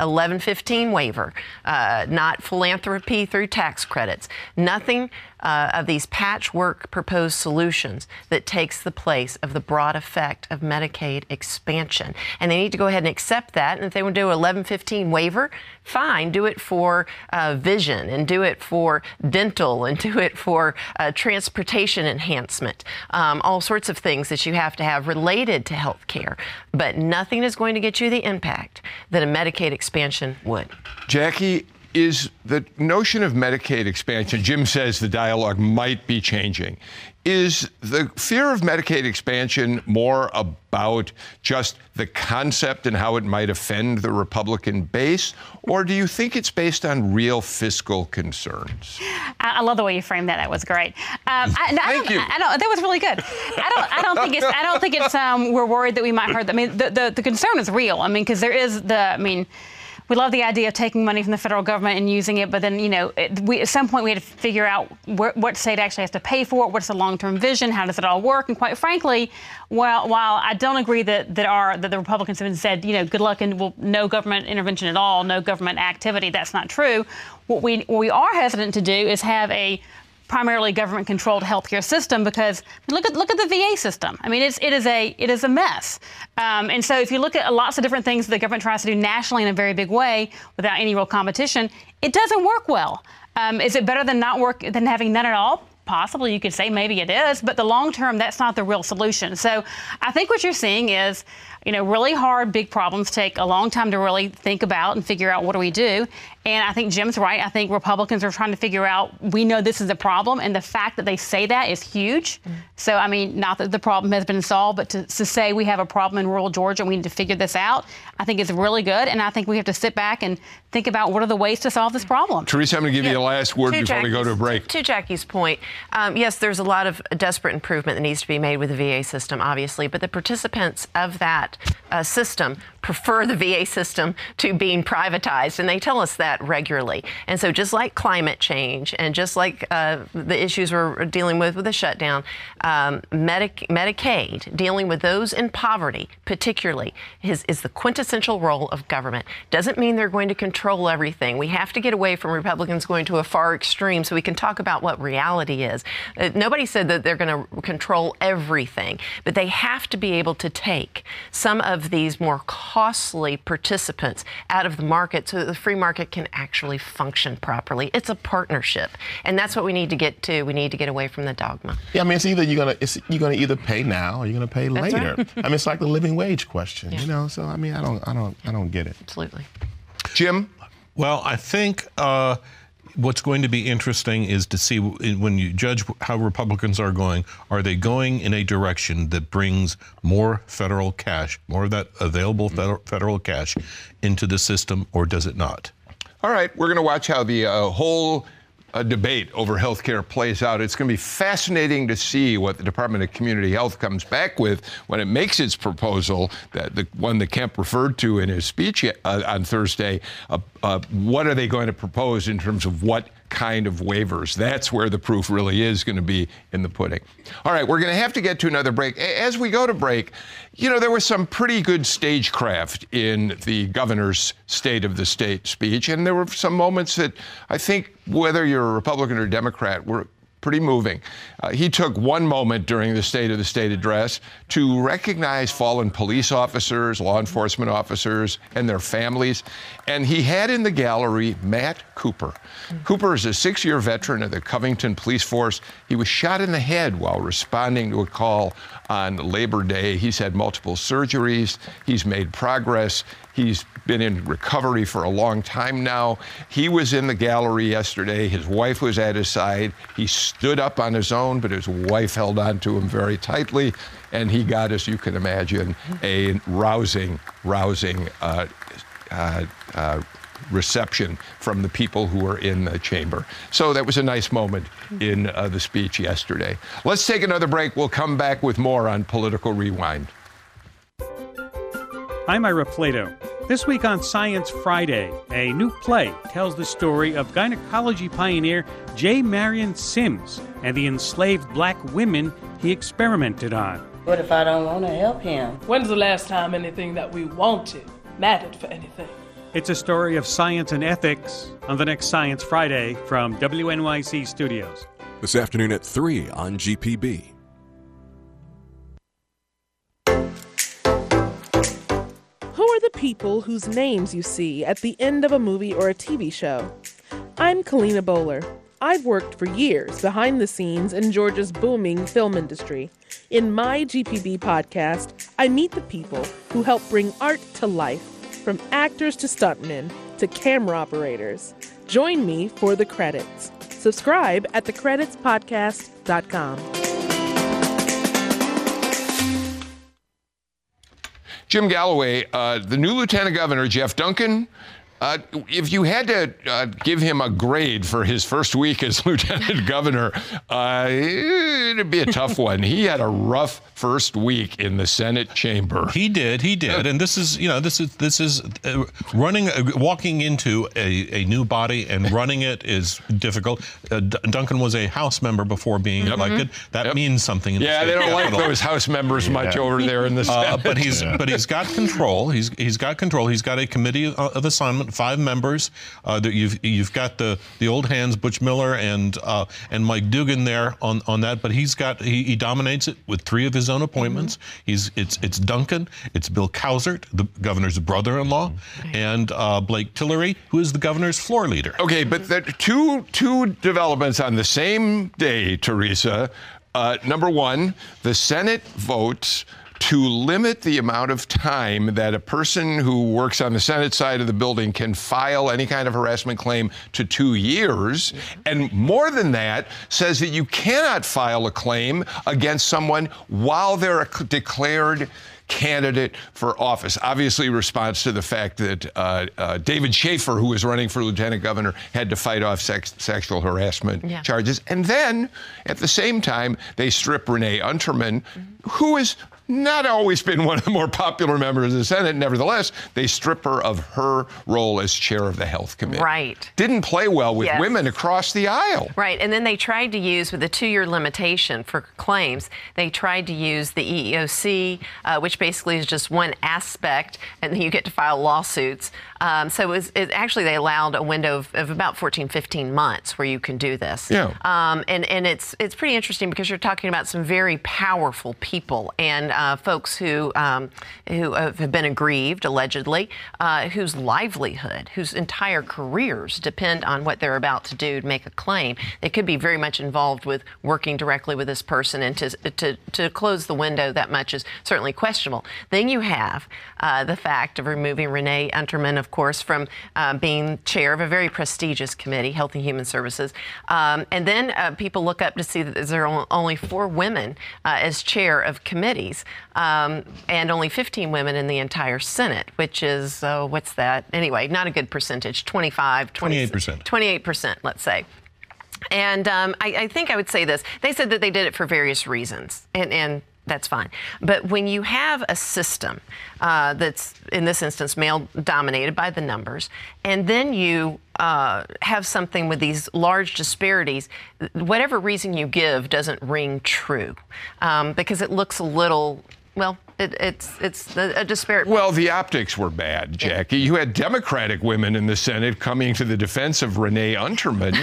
1115 waiver, not philanthropy through tax credits, nothing of these patchwork proposed solutions that takes the place of the broad effect of Medicaid expansion. And they need to go ahead and accept that. And if they want to do an 1115 waiver, fine, do it for vision, and do it for dental, and do it for transportation enhancement, all sorts of things that you have to have related to health care. But nothing is going to get you the impact that a Medicaid expansion would. Jackie, is the notion of Medicaid expansion, Jim says the dialogue might be changing. Is the fear of Medicaid expansion more about just the concept and how it might offend the Republican base, or do you think it's based on real fiscal concerns? I love the way you framed that. That was great. Thank you. That was really good. I don't think it's we're worried that we might hurt. The concern is real. Because there is we love the idea of taking money from the federal government and using it, but then, at some point we had to figure out what state actually has to pay for it, what's the long-term vision, how does it all work, and quite frankly, while I don't agree that the Republicans have said, good luck and no government intervention at all, no government activity, that's not true. What we are hesitant to do is have a primarily government-controlled healthcare system, because look at the VA system. I mean, it is a mess. And so if you look at lots of different things the government tries to do nationally in a very big way without any real competition, it doesn't work well. Is it better than having none at all? Possibly, you could say maybe it is, but the long term, that's not the real solution. So I think what you're seeing is, really hard, big problems take a long time to really think about and figure out what do we do. And I think Jim's right. I think Republicans are trying to figure out, we know this is a problem, and the fact that they say that is huge. So, I mean, not that the problem has been solved, but to say we have a problem in rural Georgia and we need to figure this out, I think is really good. And I think we have to sit back and think about what are the ways to solve this problem. Teresa, I'm going to give you the last word before we go to a break. To Jackie's point, yes, there's a lot of desperate improvement that needs to be made with the VA system, obviously, but the participants of that system prefer the VA system to being privatized, and they tell us that regularly. And so just like climate change and just like the issues we're dealing with the shutdown, Medicaid, dealing with those in poverty particularly, is the quintessential role of government. Doesn't mean they're going to control everything. We have to get away from Republicans going to a far extreme so we can talk about what reality is. Nobody said that they're going to control everything, but they have to be able to take some of these more costly participants out of the market so that the free market can actually function properly. It's a partnership, and that's what we need to get to. We need to get away from the dogma. Yeah, I mean, it's either you're gonna either pay now or you're gonna pay later. Right. I mean, it's like the living wage question, So I mean, I don't get it. Absolutely. Jim? Well, I think what's going to be interesting is to see when you judge how Republicans are going, are they going in a direction that brings more federal cash, more of that available federal cash into the system, or does it not? All right, we're going to watch how the whole debate over health care plays out. It's going to be fascinating to see what the Department of Community Health comes back with when it makes its proposal, that the one that Kemp referred to in his speech on Thursday. What are they going to propose in terms of what kind of waivers? That's where the proof really is going to be in the pudding. All right, we're going to have to get to another break. As we go to break, there was some pretty good stagecraft in the governor's State of the State speech, and there were some moments that I think, whether you're a Republican or Democrat, were pretty moving. He took one moment during the State of the State address to recognize fallen police officers, law enforcement officers, and their families. And he had in the gallery Matt Cooper. Cooper is a 6-year veteran of the Covington Police Force. He was shot in the head while responding to a call on Labor Day. He's had multiple surgeries. He's made progress. He's been in recovery for a long time now. He was in the gallery yesterday. His wife was at his side. He stood up on his own, but his wife held on to him very tightly. And he got, as you can imagine, a rousing reception from the people who were in the chamber. So that was a nice moment in the speech yesterday. Let's take another break. We'll come back with more on Political Rewind. I'm Ira Plato. This week on Science Friday, a new play tells the story of gynecology pioneer J. Marion Sims and the enslaved black women he experimented on. What if I don't want to help him? When's the last time anything that we wanted mattered for anything? It's a story of science and ethics on the next Science Friday from WNYC Studios. This afternoon at 3 on GPB. Who are the people whose names you see at the end of a movie or a TV show? I'm Kalina Bowler. I've worked for years behind the scenes in Georgia's booming film industry. In my GPB podcast, I meet the people who help bring art to life, from actors to stuntmen to camera operators. Join me for The Credits. Subscribe at thecreditspodcast.com. Jim Galloway, the new Lieutenant Governor, Jeff Duncan, If you had to give him a grade for his first week as lieutenant governor, it'd be a tough one. He had a rough first week in the Senate chamber. He did, and this is walking into a new body and running it is difficult. Duncan was a House member before being elected. That means something. In the they don't like those House members much over there in the Senate. But he's got control. He's got control. He's got a committee of assignment, 5 members. You've got the old hands, Butch Miller and Mike Dugan there on that. But he dominates it with 3 of his own appointments. It's Duncan, it's Bill Cowsert, the governor's brother-in-law, and Blake Tillery, who is the governor's floor leader. Okay, but there are two developments on the same day, Teresa. Number one, the Senate votes to limit the amount of time that a person who works on the Senate side of the building can file any kind of harassment claim to 2 years. And more than that, says that you cannot file a claim against someone while they're a declared candidate for office. Obviously, response to the fact that David Schaefer, who was running for lieutenant governor, had to fight off sexual harassment charges. And then, at the same time, they strip Renee Unterman, who is not always been one of the more popular members of the Senate. Nevertheless, they strip her of her role as chair of the Health Committee. Right. Didn't play well with women across the aisle. Right. And then they tried to use, with a 2-year limitation for claims, they tried to use the EEOC, which basically is just one aspect, and then you get to file lawsuits. So actually they allowed a window of about 14, 15 months where you can do this. Yeah. And it's pretty interesting because you're talking about some very powerful people and folks who have been aggrieved, allegedly, whose livelihood, whose entire careers depend on what they're about to do to make a claim. They could be very much involved with working directly with this person, and to close the window that much is certainly questionable. Then you have the fact of removing Renee Unterman, of course, from being chair of a very prestigious committee, Health and Human Services. And then people look up to see that there are only 4 women as chair of committees. And only 15 women in the entire Senate, which is, what's that? Anyway, not a good percentage, 28%, let's say. And I think I would say this. They said that they did it for various reasons, and that's fine. But when you have a system that's, in this instance, male-dominated by the numbers, and then you have something with these large disparities, whatever reason you give doesn't ring true, because it looks a little, well, it's a disparate. Well, the optics were bad, Jackie. You had Democratic women in the Senate coming to the defense of Renee Unterman.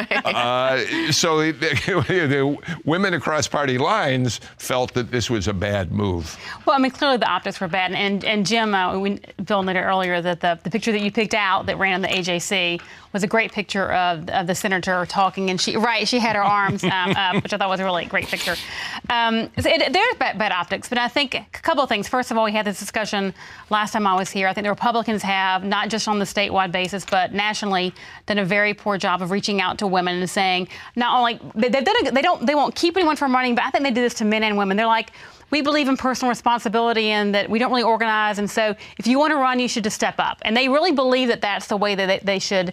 So the women across party lines felt that this was a bad move. Well, I mean, clearly the optics were bad. And Jim, Bill noted earlier that the picture that you picked out that ran on the AJC was a great picture of the senator talking, and she had her arms up, which I thought was a really great picture. There's bad optics, but I think a couple of things. First of all, we had this discussion last time I was here. I think the Republicans have, not just on the statewide basis, but nationally, done a very poor job of reaching out to women and saying, not only they won't keep anyone from running, but I think they do this to men and women. They're like, we believe in personal responsibility and that we don't really organize, and so if you want to run, you should just step up. And they really believe that that's the way that they should,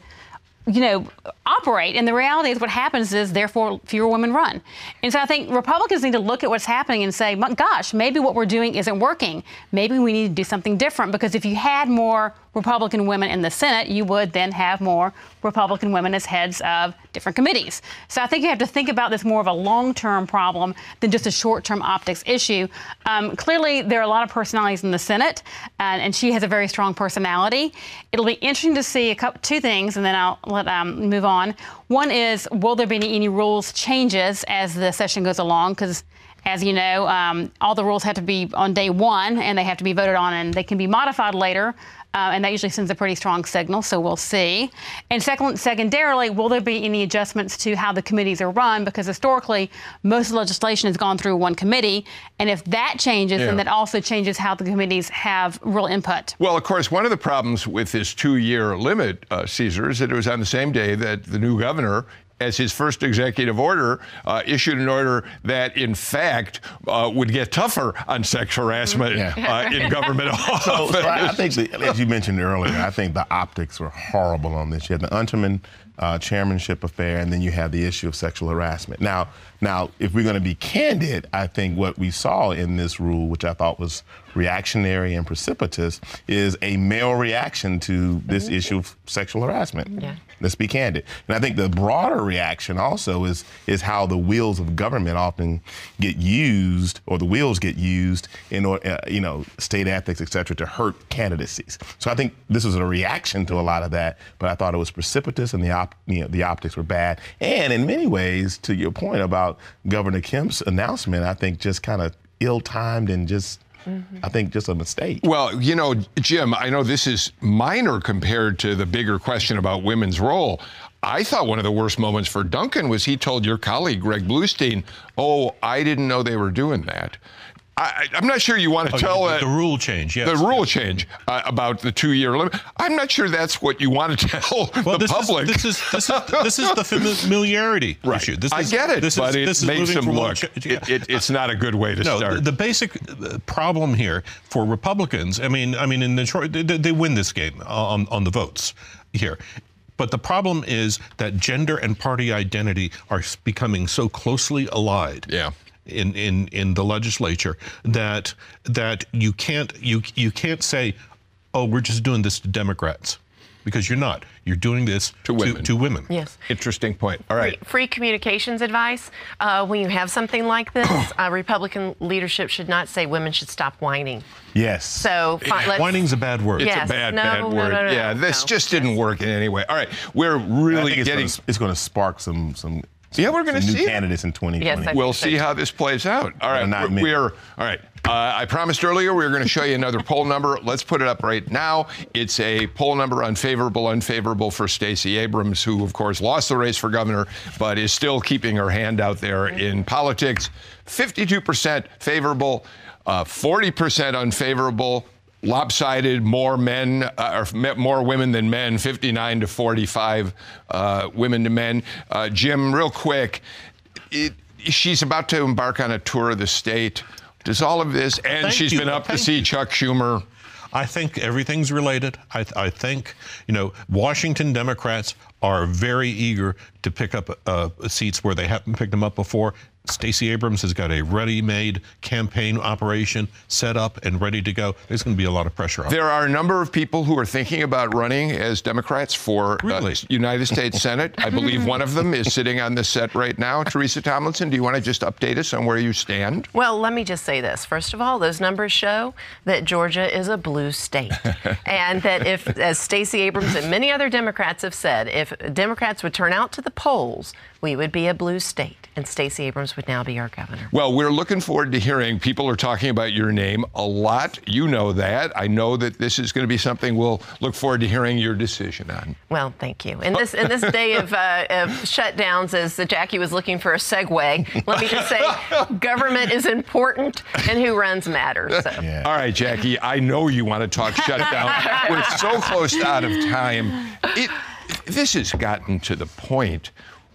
operate. And the reality is what happens is, therefore, fewer women run. And so I think Republicans need to look at what's happening and say, gosh, maybe what we're doing isn't working. Maybe we need to do something different, because if you had more Republican women in the Senate, you would then have more Republican women as heads of different committees. So I think you have to think about this more of a long-term problem than just a short-term optics issue. Clearly, there are a lot of personalities in the Senate, and she has a very strong personality. It'll be interesting to see two things, and then I'll let move on. One is, will there be any rules changes as the session goes along? Because, as you know, all the rules have to be on day one, and they have to be voted on, and they can be modified later. And that usually sends a pretty strong signal, so we'll see. And secondarily, will there be any adjustments to how the committees are run? Because historically, most of the legislation has gone through one committee. And if that changes, then that also changes how the committees have real input. Well, of course, one of the problems with this 2-year limit, Caesar, is that it was on the same day that the new governor as his first executive order, issued an order that, in fact, would get tougher on sexual harassment in government office. So I think, as you mentioned earlier, I think the optics were horrible on this. You had the Unterman chairmanship affair, and then you have the issue of sexual harassment. Now, if we're going to be candid, I think what we saw in this rule, which I thought was reactionary and precipitous, is a male reaction to this issue of sexual harassment. Yeah. Let's be candid. And I think the broader reaction also is how the wheels of government often get used, or the wheels get used in, state ethics, et cetera, to hurt candidacies. So I think this was a reaction to a lot of that, but I thought it was precipitous, and the optics were bad. And in many ways, to your point about Governor Kemp's announcement, I think just kind of ill-timed and just I think just a mistake. Well, Jim, I know this is minor compared to the bigger question about women's role. I thought one of the worst moments for Duncan was he told your colleague, Greg Bluestein, "Oh, I didn't know they were doing that." I'm not sure you want to tell the rule change. Yes, the rule change about the 2-year limit. I'm not sure that's what you want to tell the public. This is the familiarity issue. I get it, but it makes them look. It's not a good way to start. The basic problem here for Republicans, I mean, in Detroit, they win this game on the votes here. But the problem is that gender and party identity are becoming so closely allied. Yeah. In the legislature that you can't say, oh, we're just doing this to Democrats, because you're not. You're doing this to women. Yes. Interesting point. All right. Free communications advice. When you have something like this, Republican leadership should not say women should stop whining. Yes. So whining's a bad word. It's a bad word. No, this just didn't work in any way. All right. We're really it's going to spark some we're going to see new candidates in 2020. Yes, we'll see how this plays out. All right, all right. I promised earlier we were going to show you another poll number. Let's put it up right now. It's a poll number unfavorable for Stacey Abrams, who, of course, lost the race for governor, but is still keeping her hand out there in politics. 52% favorable, 40% unfavorable. Lopsided, more men or more women than men, 59 to 45 women to men. Jim, real quick, she's about to embark on a tour of the state. Does all of this, and she's been up to see Chuck Schumer. I think everything's related. I think, Washington Democrats are very eager to pick up seats where they haven't picked them up before. Stacey Abrams has got a ready-made campaign operation set up and ready to go. There's going to be a lot of pressure on There are a number of people who are thinking about running as Democrats for United States Senate. I believe one of them is sitting on the set right now. Teresa Tomlinson, do you want to just update us on where you stand? Well, let me just say this. First of all, those numbers show that Georgia is a blue state. And that if, as Stacey Abrams and many other Democrats have said, if Democrats would turn out to the polls, we would be a blue state, and Stacey Abrams would now be our governor. Well, we're looking forward to hearing. People are talking about your name a lot. You know that. I know that this is going to be something we'll look forward to hearing your decision on. Well, thank you. In this day of shutdowns, as Jackie was looking for a segue, let me just say, government is important, and who runs matters. So. Yeah. All right, Jackie, I know you want to talk shutdown. We're so close out of time. This has gotten to the point.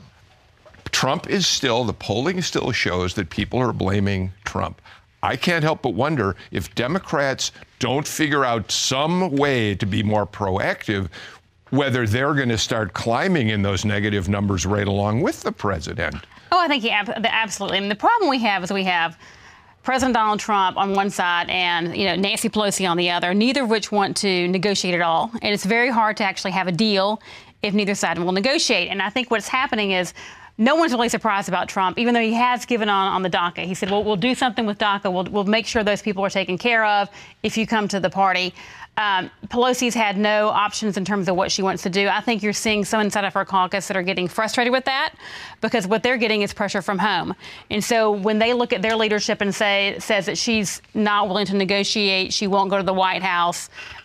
The polling still shows that people are blaming Trump. I can't help but wonder if Democrats don't figure out some way to be more proactive, whether they're going to start climbing in those negative numbers right along with the president. Oh, I think absolutely. And the problem we have is we have President Donald Trump on one side and Nancy Pelosi on the other, neither of which want to negotiate at all. And it's very hard to actually have a deal if neither side will negotiate. And I think what's happening is no one's really surprised about Trump, even though he has given on the DACA. He said, well, we'll do something with DACA. We'll make sure those people are taken care of if you come to the party. Pelosi's had no options in terms of what she wants to do. I think you're seeing some inside of her caucus that are getting frustrated with that because what they're getting is pressure from home. And so when they look at their leadership and says that she's not willing to negotiate, she won't go to the White House,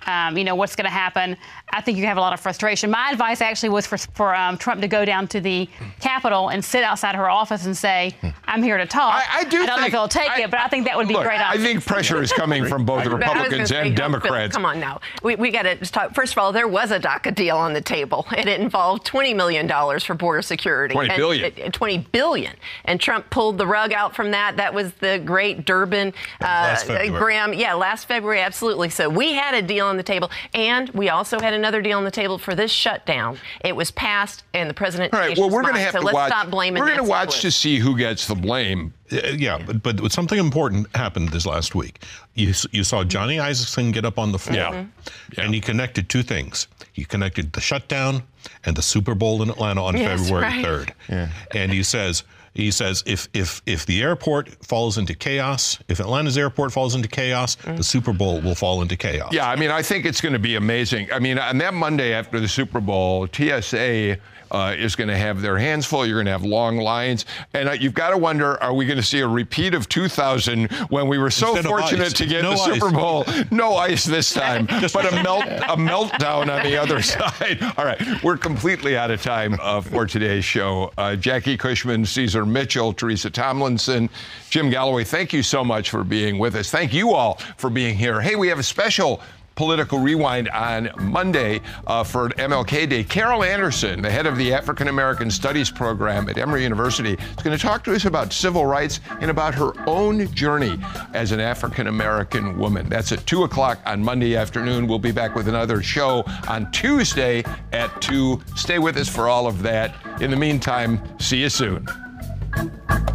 what's going to happen. I think you have a lot of frustration. My advice actually was for Trump to go down to the Capitol and sit outside her office and say, I'm here to talk. I don't know if he'll take it, but I think that would be look, great. I think pressure is coming from both the Republicans and Democrats. Come on now. We got to talk. First of all, there was a DACA deal on the table, and it involved $20 million for border security. $20 billion. And Trump pulled the rug out from that. That was the great Durbin, Graham. Yeah, last February, absolutely. So we had a deal on the table, and we also had another deal on the table for this shutdown. It was passed, and the president. All right. Well, we're going to have to watch. Let's stop blaming. We're going to watch to see who gets the blame. Yeah, but something important happened this last week. You saw Johnny Isakson get up on the floor, and he connected two things. He connected the shutdown and the Super Bowl in Atlanta on February 3rd. Yeah. And he says if the airport falls into chaos, if Atlanta's airport falls into chaos, the Super Bowl will fall into chaos. Yeah, I mean, I think it's going to be amazing. I mean, on that Monday after the Super Bowl, TSA is going to have their hands full. You're going to have long lines. And you've got to wonder, are we going to see a repeat of 2000 when we were so fortunate to get the Super Bowl? No ice this time, but a meltdown on the other side. All right, we're completely out of time for today's show. Jackie Cushman, Caesar Mitchell, Teresa Tomlinson, Jim Galloway, thank you so much for being with us. Thank you all for being here. Hey, we have a special Political Rewind on Monday for MLK Day. Carol Anderson, the head of the African American Studies program at Emory University, is going to talk to us about civil rights and about her own journey as an African American woman. That's at 2 o'clock on Monday afternoon. We'll be back with another show on Tuesday at 2. Stay with us for all of that. In the meantime, see you soon.